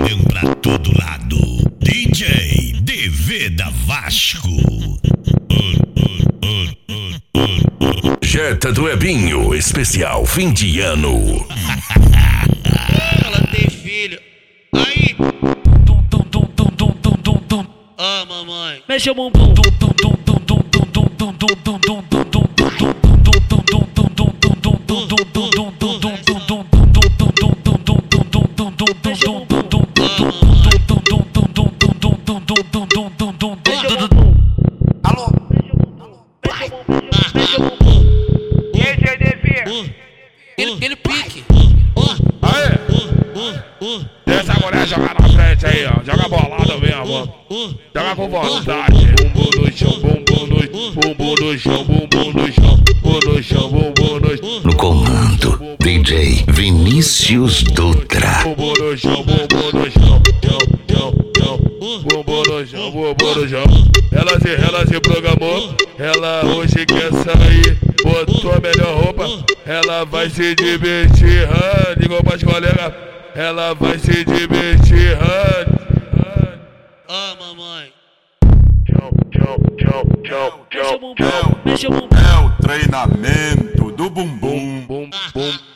Vendendo pra todo lado. DJ DV da Vasco. Jeta do Ebinho, especial fim de ano. Ela tem filho. Aí. Ah, mamãe. Mexe o bumbum. Alô? DJ DV. Ele pique. Aê! Deixa a mulher jogar na frente aí, ó. Joga bolada mesmo. Joga com vontade. Bumbum no chão, bumbum no chão, bumbum no chão, bumbum no chão, bumbum no chão. No comando, DJ Vinícius Dutra. Bumbum no chão, bumbum no chão, bumbum no chão, bumbum no chão. Ela se programou, ela hoje quer sair, botou a melhor roupa, ela vai se divertir, ligou pras colegas, ela vai se divertir, Ah, mamãe. Mexe o bumbum. É o treinamento do bumbum. bum, bum.